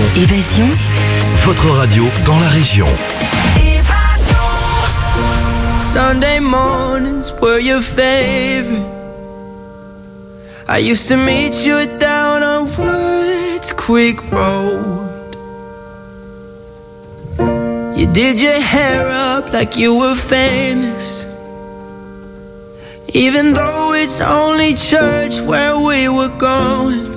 Évasion. Votre radio dans la région. Sunday mornings were your favorite. I used to meet you down on Woods Creek Road. You did your hair up like you were famous, even though it's only church where we were going.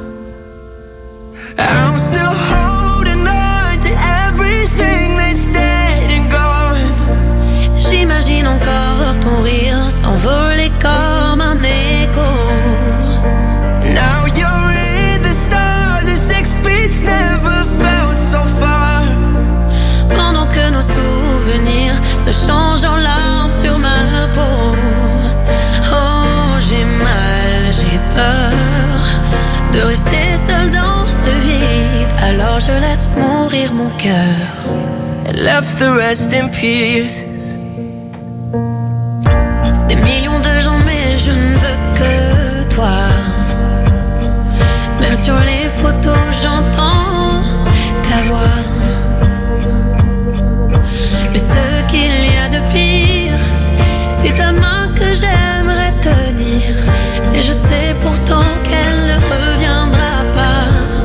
I'm still holding on to everything that's dead and gone. J'imagine encore ton rire s'envoler comme un écho. Now you're in the stars and 6 feet never felt so far. Pendant que nos souvenirs se changent en larmes sur ma peau. Oh, j'ai mal, j'ai peur de rester seule dans ce vide. Alors je laisse mourir mon cœur and left the rest in pieces. Des millions de gens mais je ne veux que toi. Même sur les photos j'entends ta voix. Mais ce qu'il y a de pire, c'est ta main que j'aimerais tenir. Et je sais pourtant qu'elle ne reviendra pas.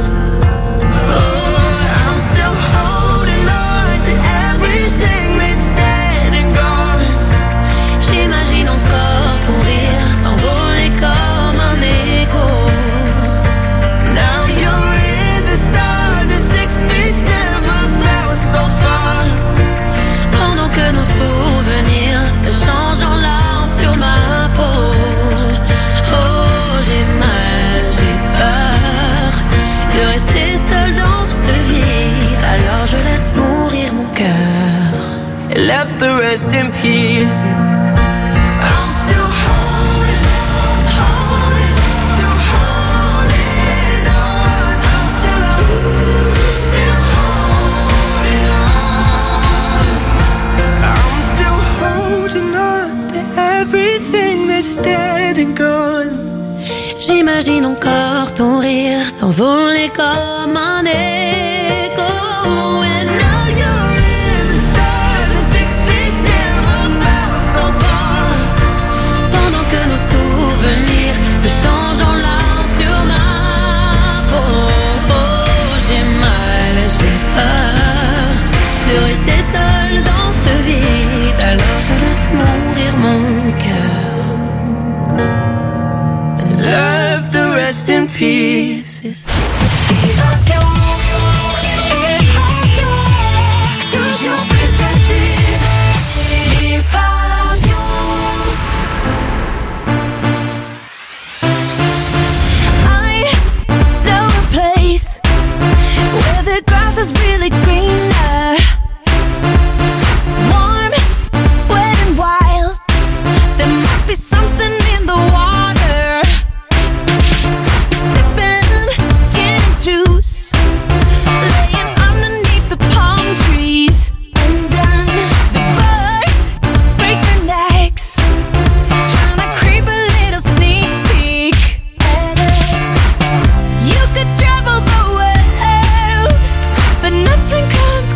I'm still holding on to everything that's dead and gone. J'imagine encore ton rire s'envoler comme un écho. Now you're in the stars and 6 feet never felt so far. Pendant que nos souvenirs se changent en larmes sur ma peau. Oh, j'ai mal, j'ai peur de rester seule dans ce vide. Alors je laisse mourir mon cœur and left the rest in pieces. I'm still holding on, still holding on. I'm still holding on. I'm still holding on to everything that's dead and gone. J'imagine encore ton rire s'envoler comme un écho. And now You're in the stars and 6 feet never felt so far. pendant que nos souvenirs se changent en larmes sur ma peau. Oh, j'ai mal, j'ai peur de rester seule dans ce vide. Alors je laisse mourir mon cœur and Left the rest in pieces. Évasion, évasion, toujours plus de tubes. Évasion. I know a place where the grass is really greener, warm, wet and wild. There must be something in the water. Sipping gin and juice, laying underneath the palm trees. And then the birds break their necks, trying to creep a little sneak peek at us. You could travel the world, but nothing comes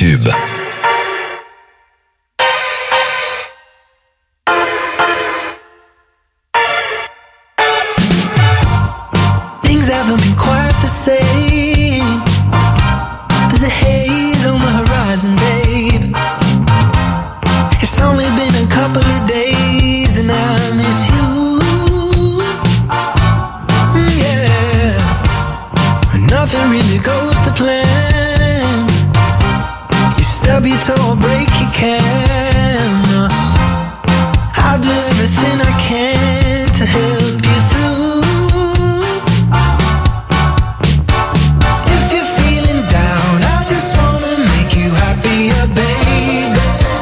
tubes. Things haven't been quite the same. There's a haze on the horizon, babe. It's only been a couple of days and I miss you. Yeah. Nothing really goes to plan. You stub your toe or break your can. I'll do everything I can to help you through. If you're feeling down, I just wanna make you happier, baby.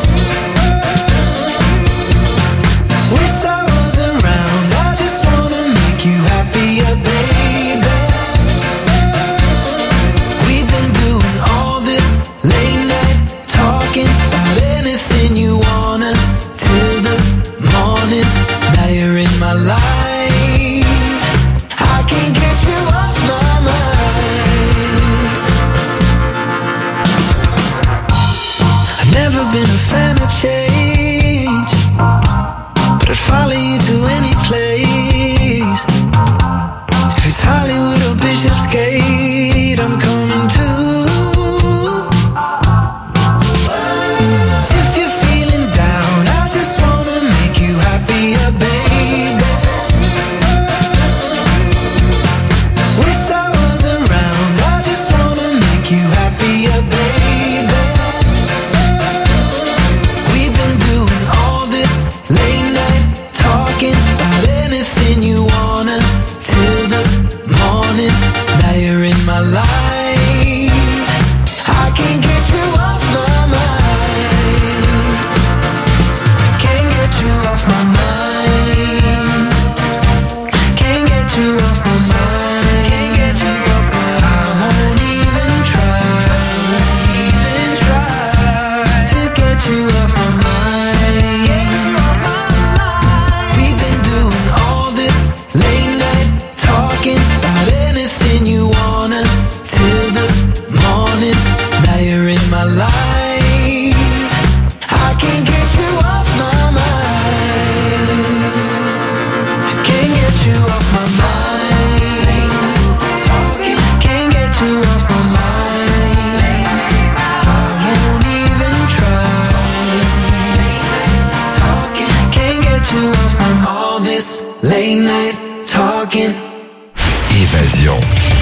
With sorrows around, I just wanna make you happier, baby. We've been doing all this late night talking about anything you wanna till the morning. Now you're in my life. I can't get you off my mind. I've never been a fan of change, but I'd follow you to any place. If it's Hollywood or Bishopsgate, I'm coming too. If you're feeling down, I just wanna make you happier, baby. With sorrows around, I just wanna make you happier, baby. We've been doing all this late night talking about anything you wanna till the morning. Now you're in my life. I can't get you off my mind. Can't get you off my mind. Can't get you off my mind. Can't get you off my mind. I won't even try to get you off my mind. Get you off my mind. We've been doing all this late night talking about anything you wanna till the morning. Now you're in my life. I can't get you off my mind. Can't get you off my mind. Talking, can't get you off my mind. Talking, won't even try. Talking, can't get you off from all this late night talking. Évasion.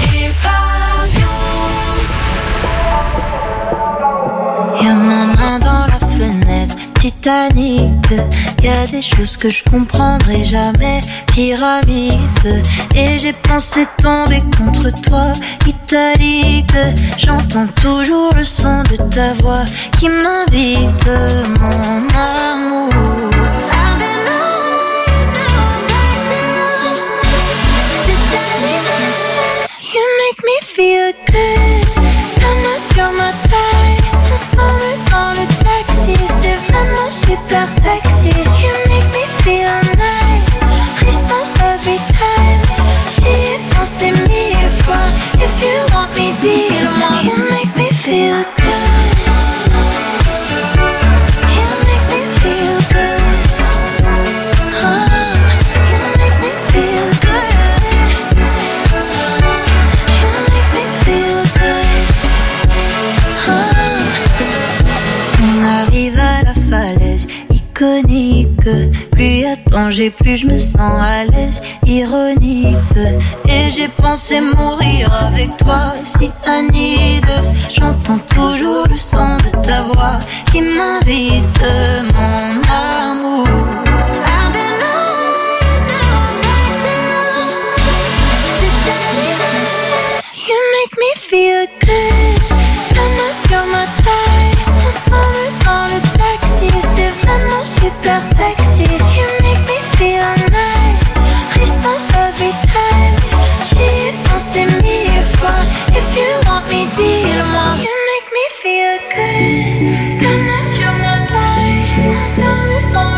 Y'a ma main dans la fenêtre, Titanic. Y'a des choses que je comprendrai jamais, pyramide. Et j'ai pensé tomber contre toi, italique. J'entends toujours le son de ta voix qui m'invite, mon amour. I've been away, now I'm back to you. C'est ta limite. You make me feel good. La main sur ma taille, ensemble dans le taxi. C'est vraiment super sexy. You make me feel nice. Frisson every time. J'y ai pensé 1000 fois. If you want me, dis-le-moi. You make me feel good. You make me feel good. You make me feel good. You make me feel good. On arrive à la falaise iconique. Plus y a danger, plus je me sens à l'aise. Ironique. Et j'ai pensé mourir avec toi, si Anide. J'entends toujours le son de ta voix qui m'invite, mon amour. I've been away, now I'm back to you. C'est ta limite. You make me feel good. La main sur ma taille, ensemble dans le taxi. C'est vraiment super sexy. You make me feel nice. Frisson every time. J'y ai pensé 1000 fois. If you want me, dis-le-moi. You make me feel good. La main sur ma taille, ensemble dans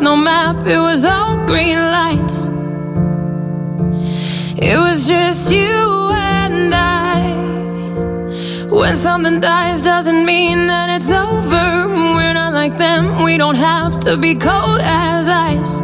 no map, it was all green lights. It was just you and I. When something dies doesn't mean that it's over. We're not like them, we don't have to be cold as ice.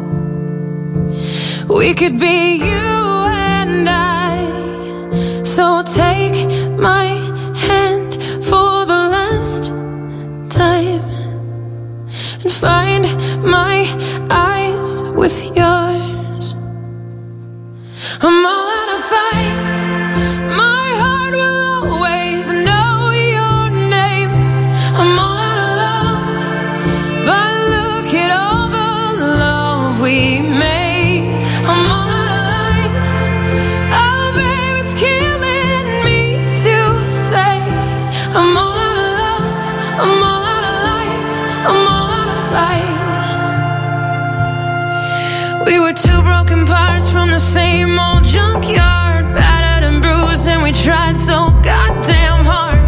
We could be you and I. So take my hand for the last time and find my eyes with yours. I'm all out of fight. My heart will always know your name. I'm all out of love, but look at all the love we made. I'm all out of life. Oh, babe, it's killing me to say. I'm all out of love. I'm all out of life. I'm all out of fight. We were two broken parts from the same old junkyard, battered and bruised, and we tried so goddamn hard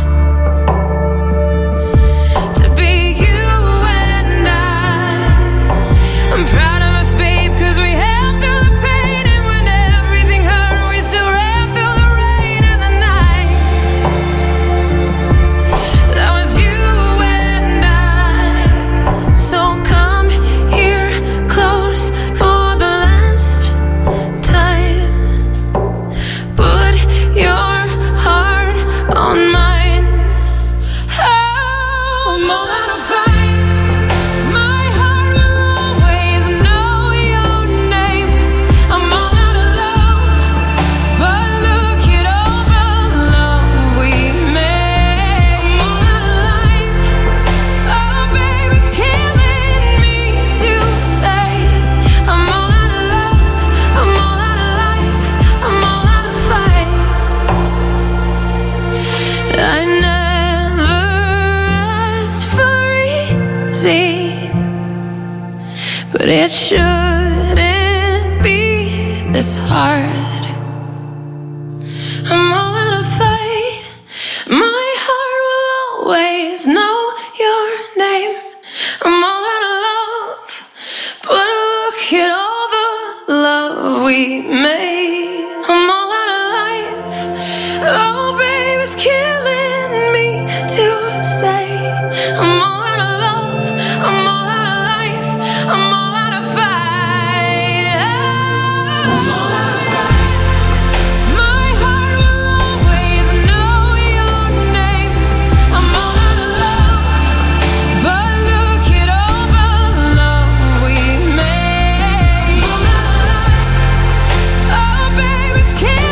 to be you and I. I'm proud of us, babe, 'cause we held through the pain, and when everything hurt, we still ran through the rain and the night. That was you and I. So come here close for the last time. Put your heart on mine. Oh, I'm all out of fight. My heart will always know your name. I'm all out of love, but look at all the love we made. I'm all out of life. Oh, babe, it's killing me to say. I'm all out of love. I'm all out of life. I'm all out of fight. I never asked for easy, but it shouldn't be this hard. I'm all out of fight. My heart will always know your name. I'm all out of love, but look at all the love we made. I'm all out of life. Oh, babe, it's killing me to say. I'm all out of love. I'm all out of life. I'm all out of fight. I'm all out of fight. My heart will always know your name. I'm all out of love, but look at all the love we made. I'm all out of life. Oh, babe, it's killing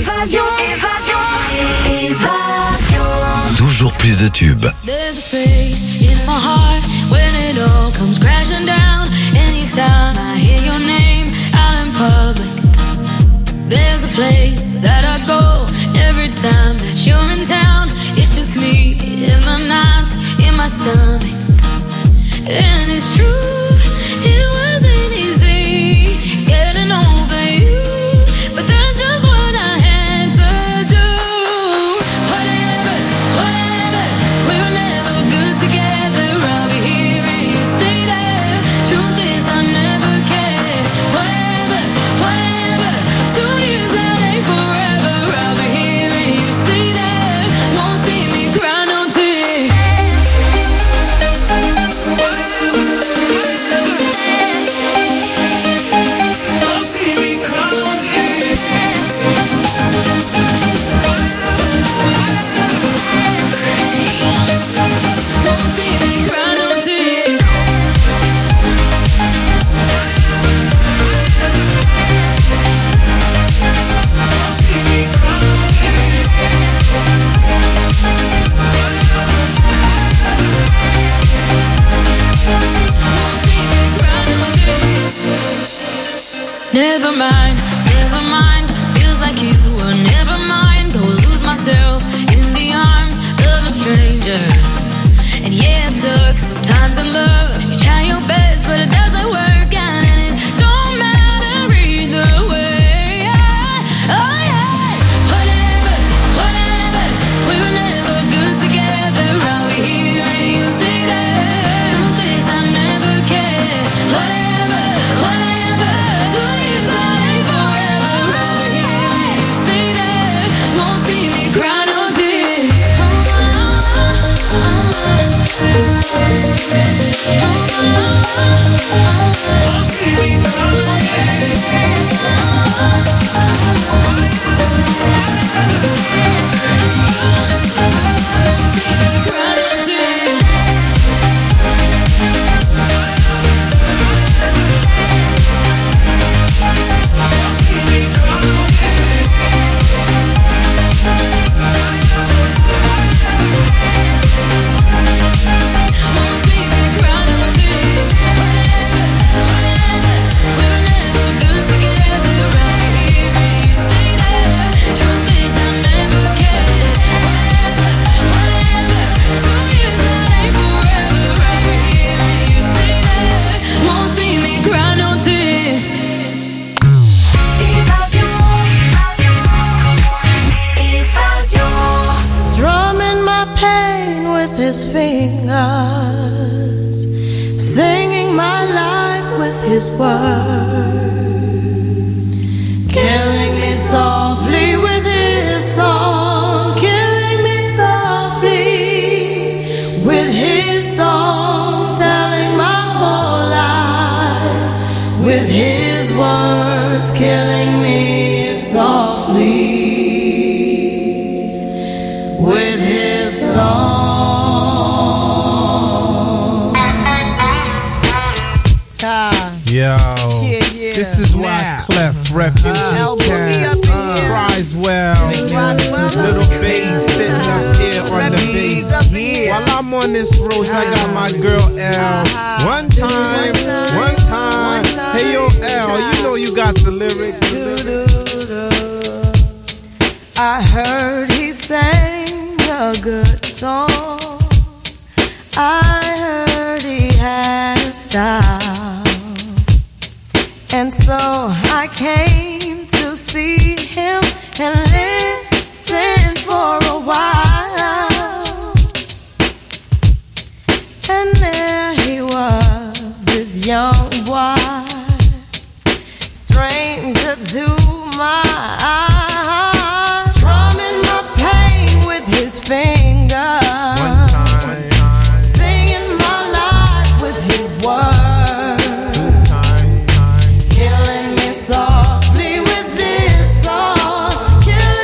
Évasion. Toujours plus de tubes. There's a space in my heart when it all comes crashing down. Anytime I hear your name out in public, there's a place that I go every time that you're in town. It's just me in the nights, in my stomach. And it's true, it wasn't easy getting over you, but that's just what I had to do. Whatever, we were never good together. I'll be here and you say that. Truth is I never cared. Whatever, 2 years that ain't forever. I'll be here and you say that. Won't see me cry no tears. Never mind, feels like you were never mine. Go lose myself in the arms of a stranger. And yeah, it sucks sometimes in love. You try your best, but it doesn't work out, and it don't matter either way. Oh yeah, whatever, we were never good together. I'll be here and you say that. Truth is I never cared. Whatever, 2 years that ain't forever. I'll be here and you say that. Won't see me cry no tears. His fingers, singing my life with his words, killing me softly with his song, killing me softly with his song, telling my whole life with his words, killing me softly with his song. Yo, this is why Clef Refugee cries well. Little bass sitting up here on the bass. While I'm on this road, I got my girl L. One time. Hey yo L, you know you got the lyrics. I heard he sang a good song. I heard he had a style. And so I came to see him and listen for a while. And there he was, this young boy, stranger to my eyes, strumming my pain with his fingers. One time. Singing my life with his words. 2 times. Killing me softly with this song. Killing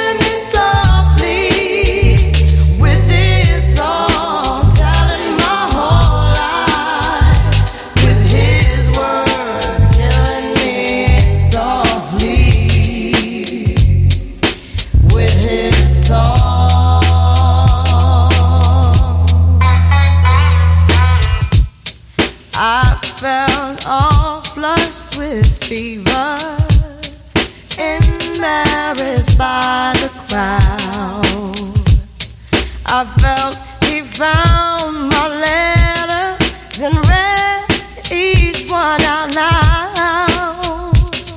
noticed by the crowd. I felt he found my letters and read each one out loud.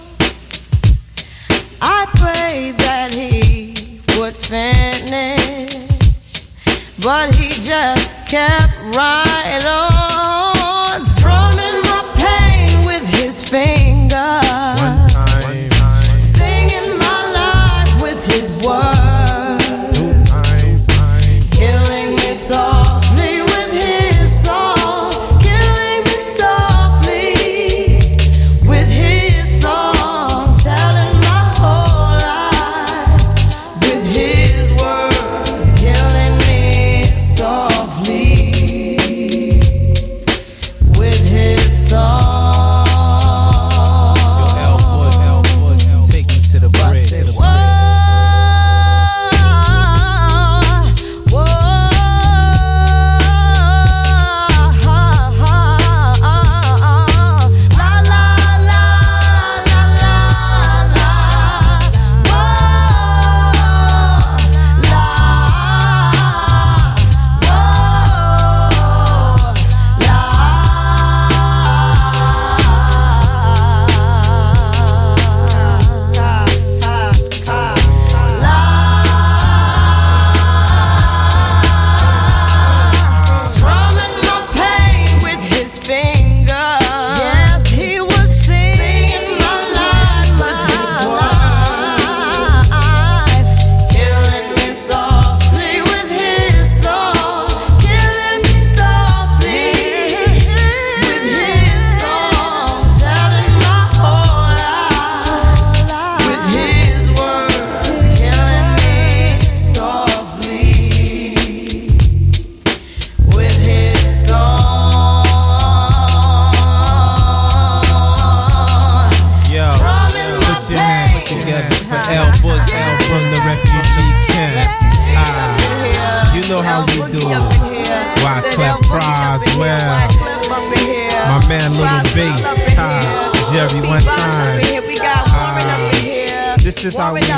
I prayed that he would finish, but he just kept right on, strumming my pain with his fingers. One time. Singing my life with his words. Two times. Killing me softly with his song. Killing me softly with his song. Telling my whole life with his words. Killing me softly with his song. Take me to the bridge. Strumming my pain with his fingers. Yes, he was singing my life with his words. Killing me softly with his song. Killing me softly with his song. Telling my whole life with his words. Killing me softly with his song. Yo, put your hands together for L Book L from the refugee camp. You know how we do. Wyclef Croswell. My man Little Bass. Jerry one time. This is how we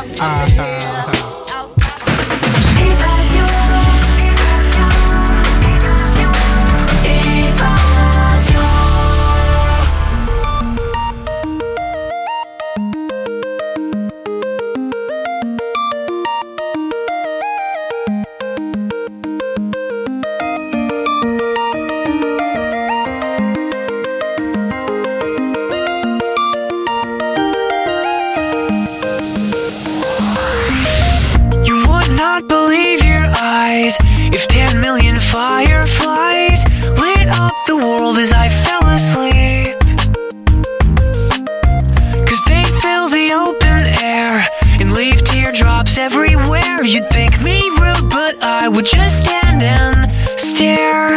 You would not believe your eyes if 10 million fireflies lit up the world as I fell asleep. 'Cause they fill the open air and leave teardrops everywhere. You'd think me rude, but I would just stand and stare.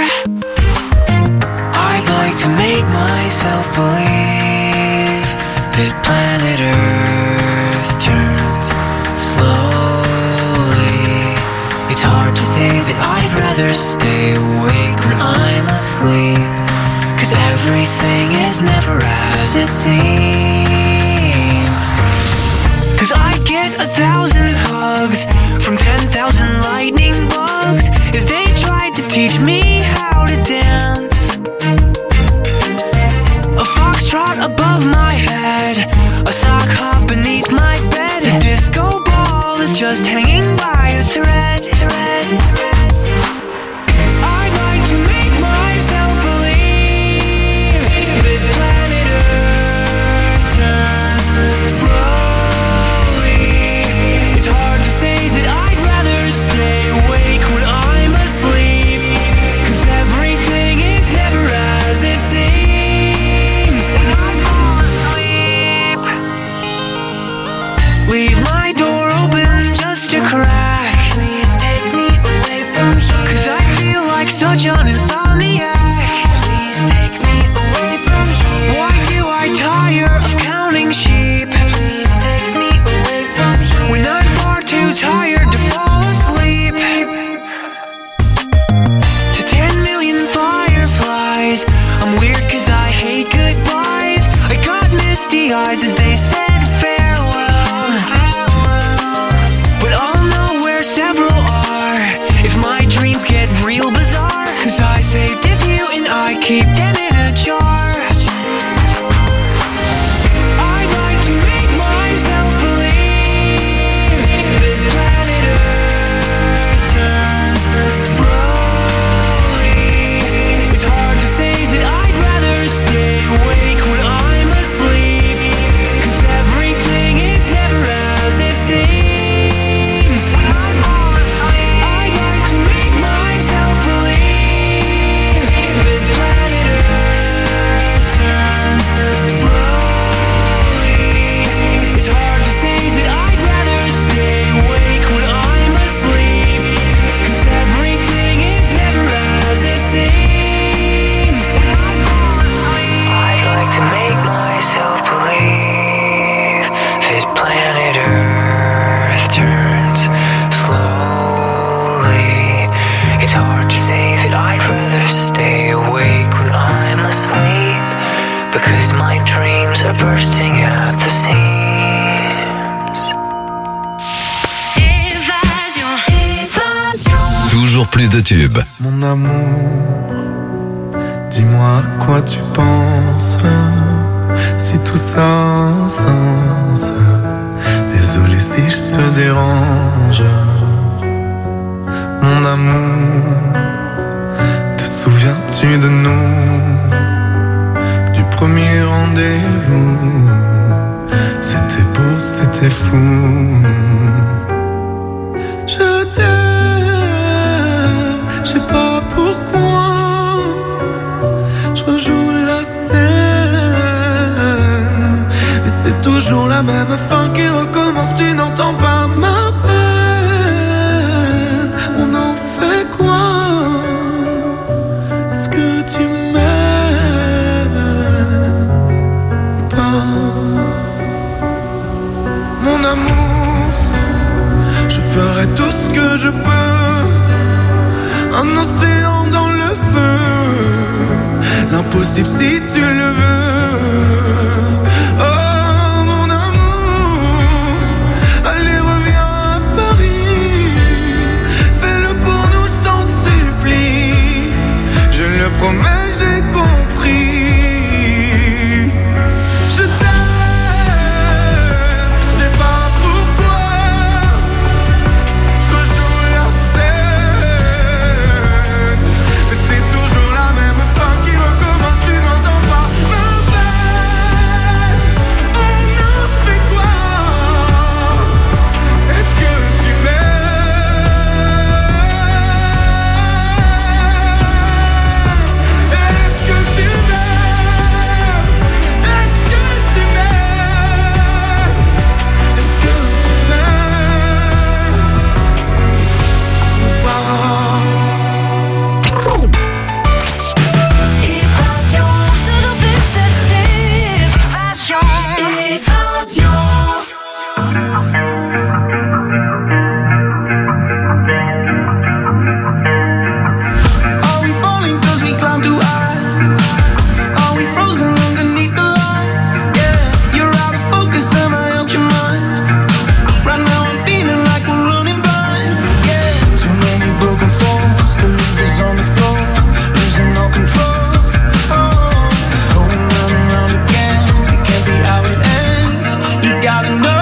I'd like to make myself believe that planet Earth turns slowly. It's hard to say that I'd rather stay awake when I'm asleep, 'cause everything is never as it seems. 'Cause I get 1,000 hugs from 10,000 lightning bugs as they tried to teach me how to dance. A foxtrot above my head, a sock hop beneath my bed, a disco ball is just hanging by a thread. I'd like to make myself believe this planet Earth turns slowly. It's hard to say that I'd rather stay awake when I'm asleep, 'cause everything is never as it seems. And I fall asleep. Leave my door open just to Toujours plus de tubes. Mon amour, dis-moi à quoi tu penses, si tout ça a un sens. Désolé si je te dérange. Mon amour, te souviens-tu de nous, du premier rendez-vous? C'était beau, c'était fou. Je t'aime, je sais pas pourquoi. Je rejoue la scène, mais c'est toujours la même fin qui recommence. Tu n'entends pas ma peine. On en fait quoi? Est-ce que tu m'aimes ou pas? Mon amour, je ferai tout ce que je peux. Un océan dans le feu, l'impossible si tu le veux. Oh mon amour, allez reviens à Paris. Fais-le pour nous, je t'en supplie. Je le promets, j'ai compris. Je t'aime, je sais pas pourquoi. Je joue la scène, mais c'est toujours la même fin qui recommence. Tu n'entends pas ma peine. On en fait quoi? Est-ce que tu m'aimes? Est-ce que tu m'aimes? Est-ce que tu m'aimes? Est-ce que tu m'aimes ou pas? Évasion, toujours plus de tubes. Évasion. Are we falling 'cause we climb too high? Are we frozen underneath the lights? Yeah, you're out of focus, am I out your mind? Right now I'm feeling like I'm running blind. Yeah, too many broken falls, the levers on the floor, losing all control. Oh, going round and round again, it can't be how it ends. You gotta know.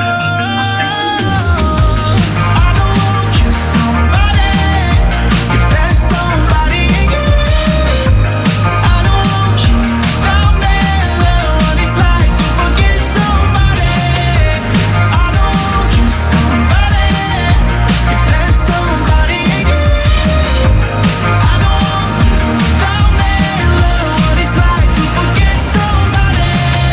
I don't want just somebody. If there's somebody in you, I don't want you without me. Know what it's like to forget somebody. I don't want you somebody. If there's somebody in you, I don't want you without me. Know what it's like to forget somebody.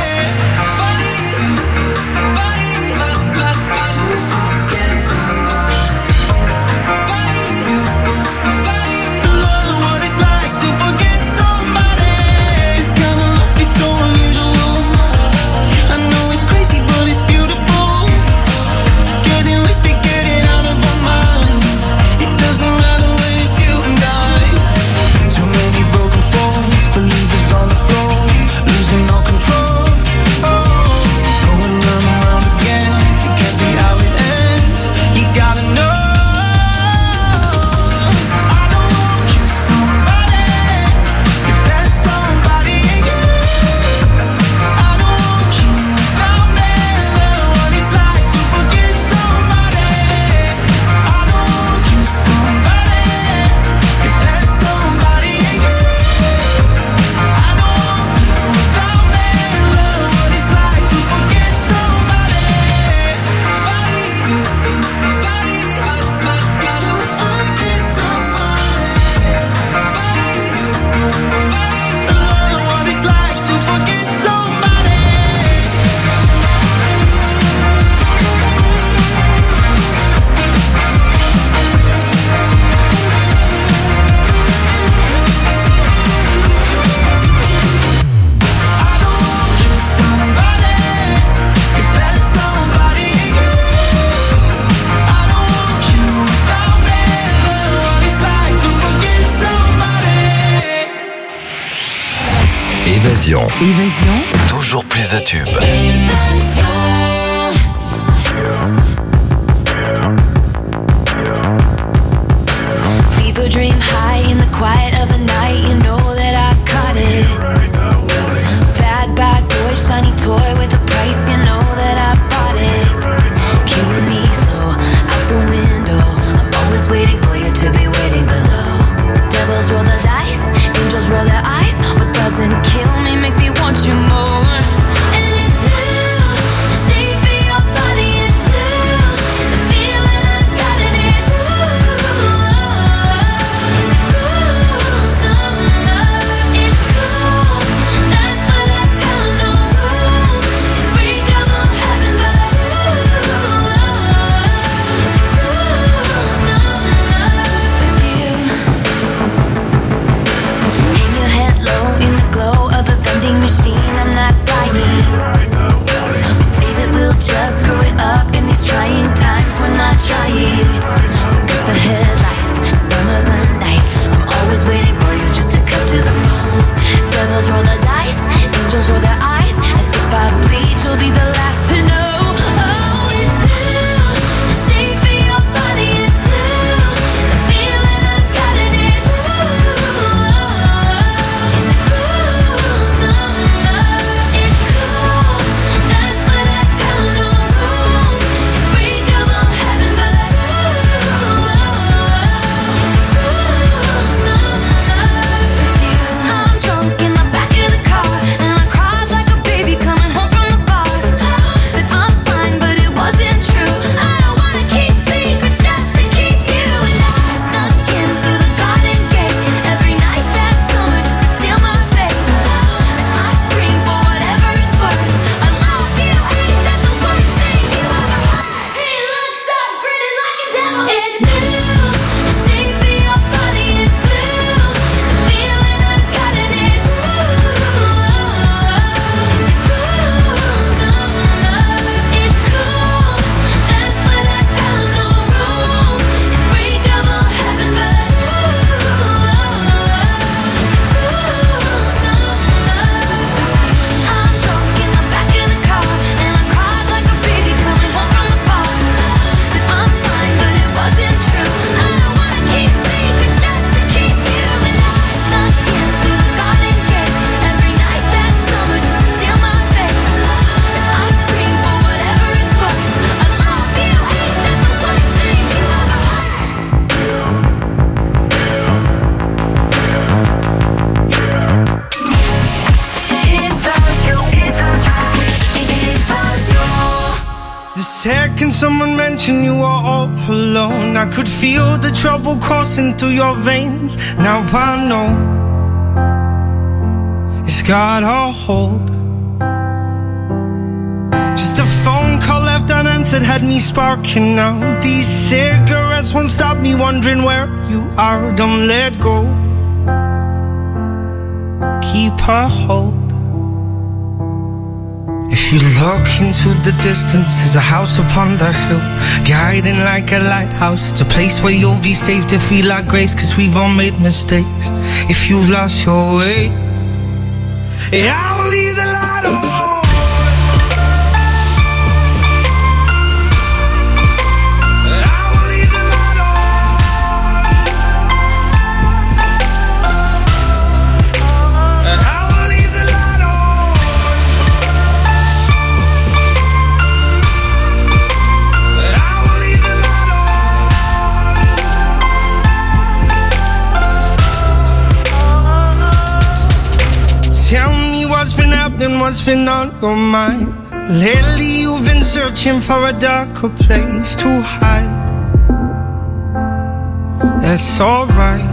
Love what it's like to forget somebody. This kind of love is so unusual. I know it's crazy, but it's beautiful. Getting wasted, getting out of our minds. It doesn't matter when it's you and I. Too many broken falls, the levers on the floor, losing all control. Oh, going round and round again, it can't be how it ends. You gotta know. I don't want just somebody. If there's somebody in you, I don't want you without me. Know what it's like to forget somebody. I don't want you somebody. If there's somebody in you, I don't want you without me. Know what it's like to forget somebody. To forget somebody. Know what it's like to forget somebody. I don't want you somebody. If there's somebody in you, I don't want you without me. Know what it's like to forget somebody. Évasion. Évasion. Toujours plus de tubes. People drink someone mention you were all alone, I could feel the trouble coursing through your veins. Now I know it's got a hold. Just a phone call left unanswered had me sparking now. These cigarettes won't stop me wondering where you are. Don't let go, keep a hold. If you look into the distance, there's a house upon the hill, guiding like a lighthouse. It's a place where you'll be safe to feel like grace, cause we've all made mistakes. If you've lost your way, yeah, I will leave the light on. Tell me what's been happening, what's been on your mind. Lately you've been searching for a darker place to hide. That's alright,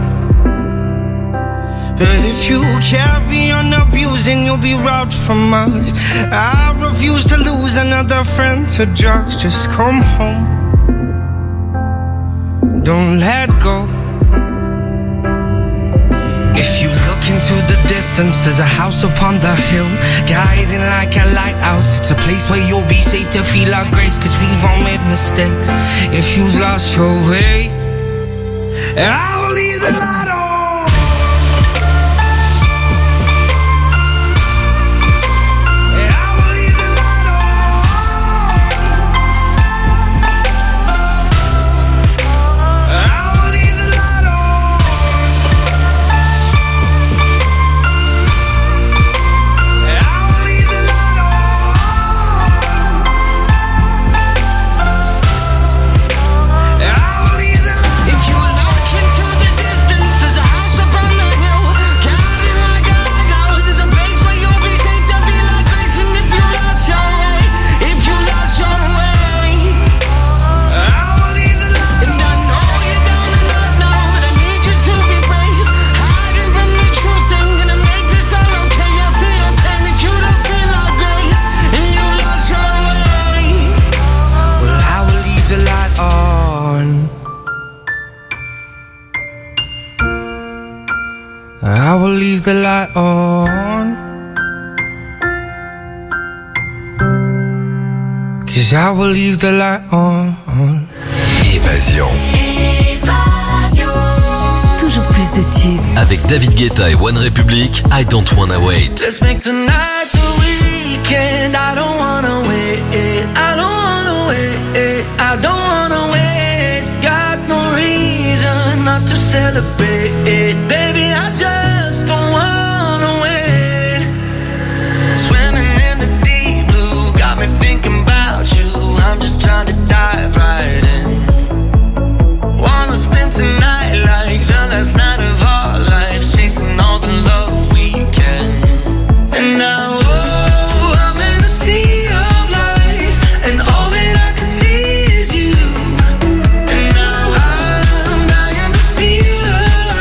but if you carry on abusing, you'll be robbed from us. I refuse to lose another friend to drugs. Just come home, don't let go. If you look into the distance, there's a house upon the hill, guiding like a lighthouse. It's a place where you'll be safe to feel our grace, cause we've all made mistakes. If you've lost your way, I will leave the light on. I will leave the light on, cause I will leave the light on. Évasion. Toujours plus de tubes. Avec David Guetta et One Republic, I Don't Wanna Wait. Let's make tonight the weekend. I don't wanna wait. I don't wanna wait. I don't wanna wait. Got no reason not to celebrate. Baby, I just don't wanna wait. Swimming in the deep blue got me thinking about you. I'm just trying to dive right in. Wanna spend tonight like the last night of our lives, chasing all the love we can. And now, oh, I'm in a sea of lights, and all that I can see is you. And now I'm dying to feel alive.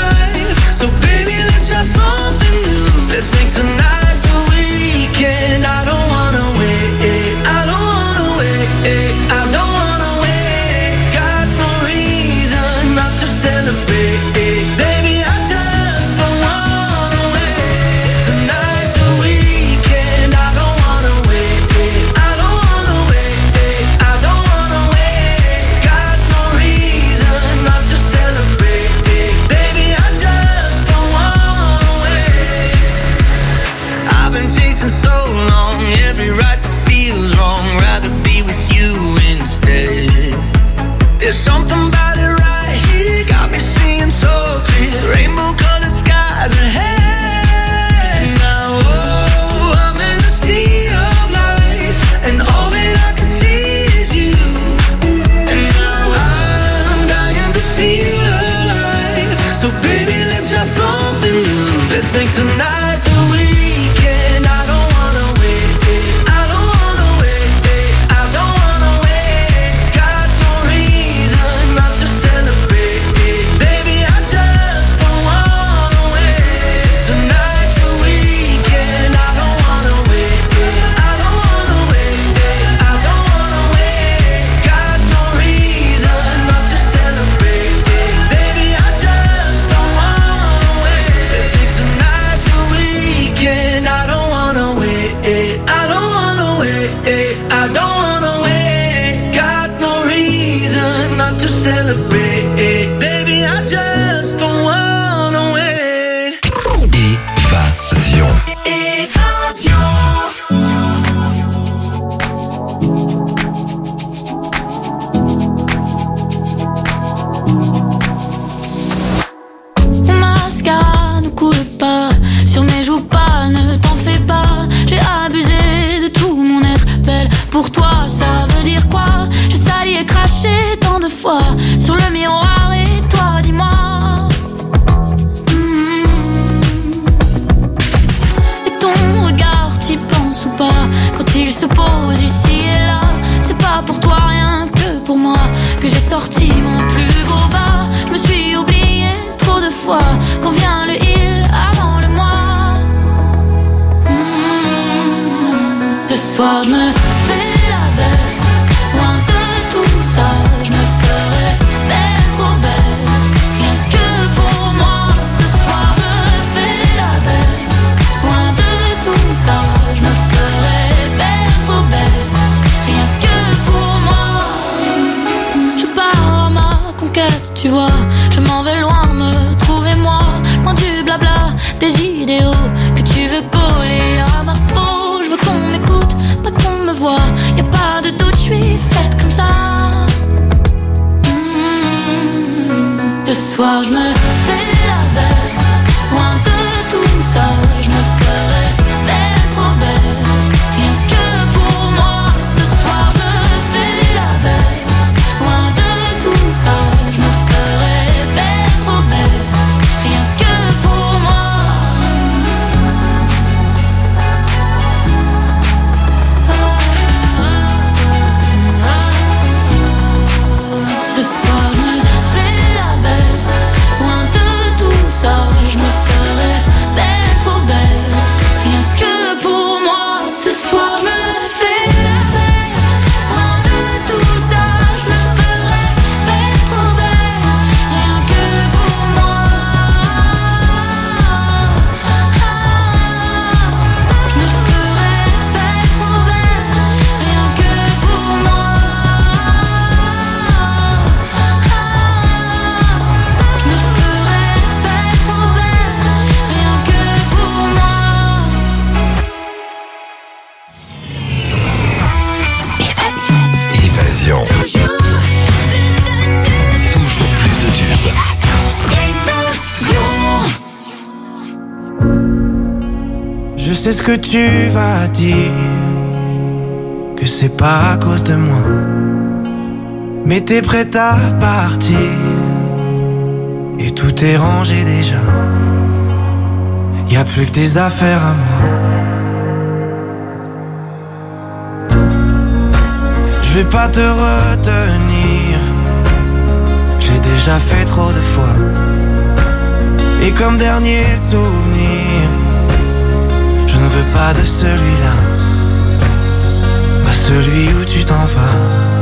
wait. Baby, I just don't wanna wait. Évasion. Mon mascara ne coule pas sur mes joues pâles, ne t'en fais pas. J'ai abusé de tout mon être belle. Pour toi, ça veut dire quoi? J'ai sali et craché tant de fois sur le miroir et toi, dis-moi. Et ton regard, t'y penses ou pas? Quand il se pose ici et là, c'est pas pour toi, rien que pour moi, que j'ai sorti mon plus beau bas. Je me suis oubliée trop de fois, quand vient le il avant le moi. Ce soir je me fais la belle, loin de tout ça, je me ferai belle, trop belle, rien que pour moi. Ce soir je me fais la belle, loin de tout ça, je me ferai belle, trop belle, rien que pour moi. Je pars à ma conquête, tu vois, je m'en vais loin, me trouver moi, loin du blabla, des idéaux que tu veux coller à ma peau. Je veux qu'on m'écoute, pas qu'on me voit, y'a pas de doute, je suis faite comme ça. Ce soir je me fais la belle, loin de tout ça, je me ferai belle, trop belle, rien que pour moi. Ce soir je me fais la belle, loin de tout ça, je me ferai belle, trop belle, rien que pour moi. Ce soir je me fais la belle, loin de tout ça, je me ferai belle, trop belle, rien que pour moi. Ce soir je me fais la belle, loin de tout ça, je me ferai belle, trop belle, rien que pour moi. Je me ferai belle, trop belle, rien que pour moi. Je me ferai belle, trop belle, rien que pour moi. Évasion. Toujours plus de tubes. Je sais ce que tu vas dire, que c'est pas à cause de moi, mais t'es prête à partir, et tout est rangé déjà. Y a plus que des affaires à moi. Je vais pas te retenir, j'ai déjà fait trop de fois. Et comme dernier souvenir, je ne veux pas de celui-là, pas celui où tu t'en vas.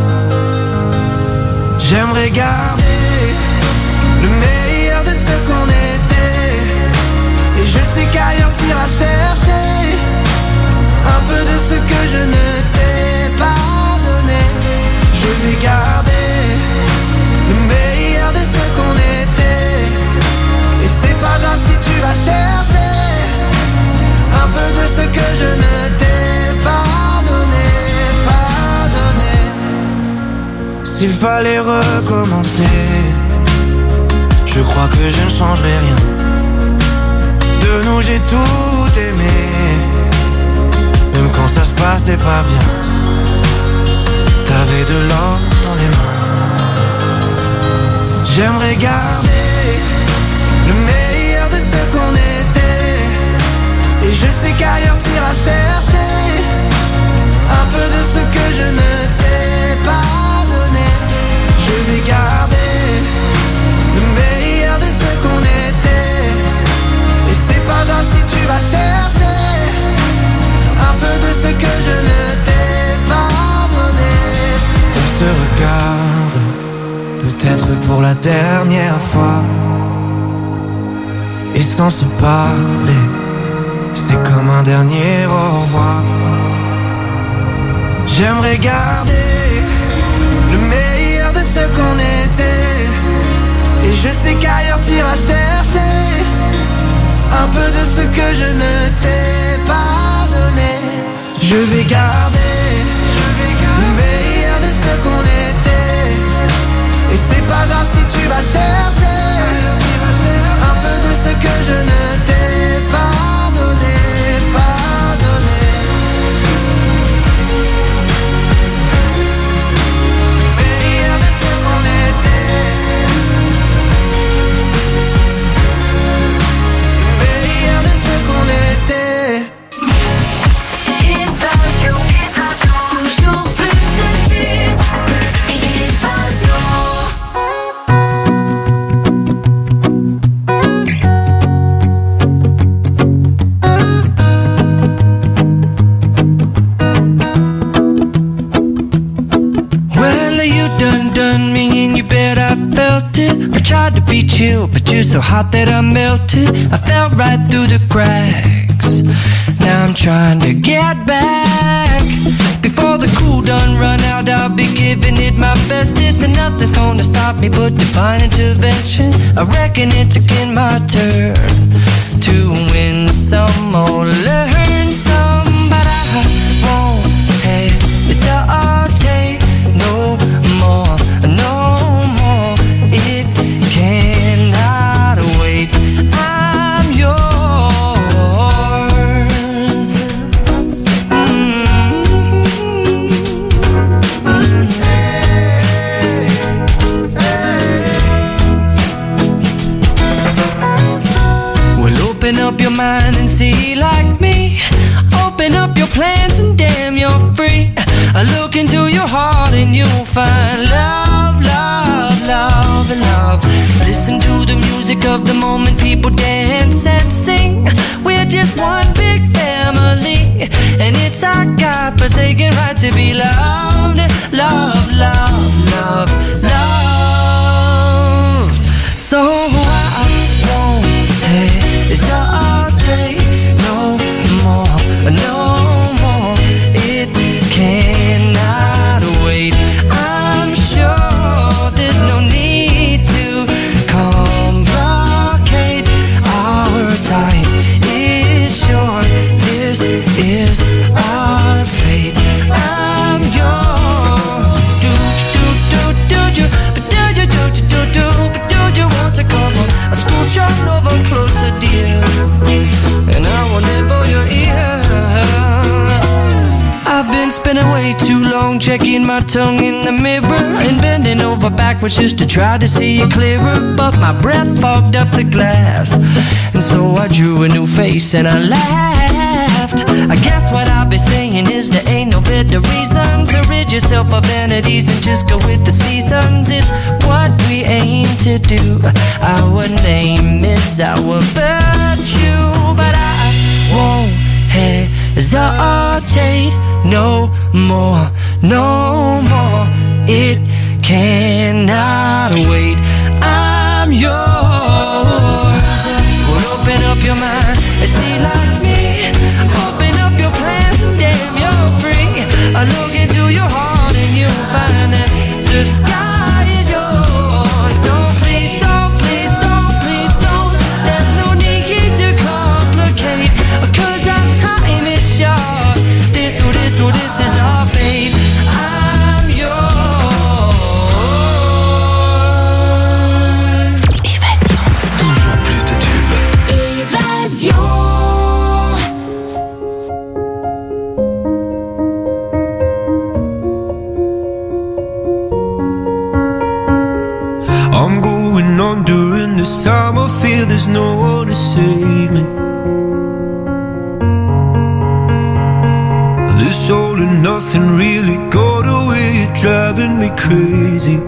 J'aimerais garder le meilleur de ce qu'on était, et je sais qu'ailleurs t'iras chercher un peu de ce que je ne t'ai pas donné. Je vais garder le meilleur de ce qu'on était, et c'est pas grave si tu vas chercher un peu de ce que je ne t'ai pas donné, pas donné. S'il fallait recommencer, je crois que je ne changerai rien. De nous j'ai tout aimé, même quand ça se passait pas bien. T'avais de l'or dans les mains. J'aimerais garder le meilleur de ce qu'on était, et je sais qu'ailleurs t'iras chercher un peu de ce que je ne t'ai pas donné. Je vais garder le meilleur de ce qu'on était, et c'est pas grave si tu vas chercher un peu de ce que je ne t'ai pas donné. On se regarde, peut-être pour la dernière fois, et sans se parler, c'est comme un dernier au revoir. J'aimerais garder le meilleur de ce qu'on était, Je sais qu'ailleurs t'iras chercher un peu de ce que je ne t'ai pas donné. Je vais garder le meilleur de ce qu'on était. Et c'est pas grave si tu vas chercher un peu de ce que je ne t'ai pas donné, pas donné. Le meilleur de ce qu'on était. Le meilleur de ce qu'on était. Évasion, toujours plus de tubes. Évasion. Well, you done me and you bet I felt it. I tried to beat you, but you're so hot that I melted. I fell right through the cracks. Now I'm trying to get back. Before the cool done run out, I'll be giving it my bestest. And nothing's gonna stop me but divine intervention. I reckon it's again my turn to win some or learn some. But I won't hesitate no more, no more. It cannot wait. I'm yours. Well, open up your mind and see like me. Open up your plans and damn, you're free. I look into your heart and you'll find love, love, love, and love. Listen to the music of the moment, people dance and sing. We're just one big family, and it's our God-forsaken right to be loved, love, love, love, loved. So I won't hesitate no more, no more. It cannot wait. I'm sure there's no need to complicate. Our time is short. This is our fate. I'm yours. Do you, but do you, but do you want to come on? I'll scooch on over closer, dear, and I will nibble your ear. I've been spending way too long checking my tongue in the mirror and bending over backwards just to try to see it clearer. But my breath fogged up the glass, and so I drew a new face and I laughed. I guess what I'll be saying is there ain't no better reason to rid yourself of vanities and just go with the seasons. It's what we aim to do. Our name is our virtue, but I won't hesitate no more, no more. It cannot wait. I'm yours. Well, open up your mind and see like me. Open up your plans and damn, you're free. I look into your heart and you'll find that the sky is yours. So please don't, please don't, please don't. There's no need to complicate, 'cause our time is short. This is our fate. I'm yours. Évasion. Toujours plus de tubes. Évasion. I'm going on during this time. I feel there's no one to save me. This all and nothing really got away, you're driving me crazy.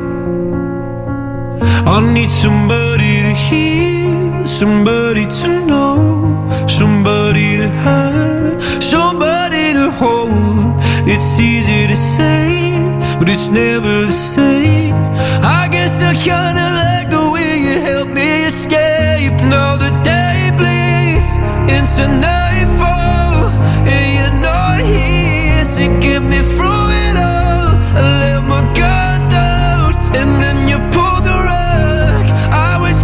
I need somebody to hear, somebody to know, somebody to have, somebody to hold. It's easy to say, but it's never the same. I guess I kinda like the way you help me escape. Now the day bleeds into nightfall, and you're not here to get me through it all. I let my guard down, and then you pulled the rug. I was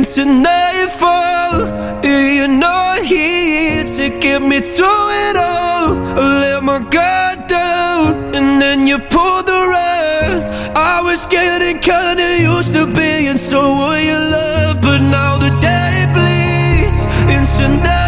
into nightfall. You're not here to get me through it all. I let my guard down and then you pulled the rug. I was getting kinda used to being so what you love, but now the day bleeds into night.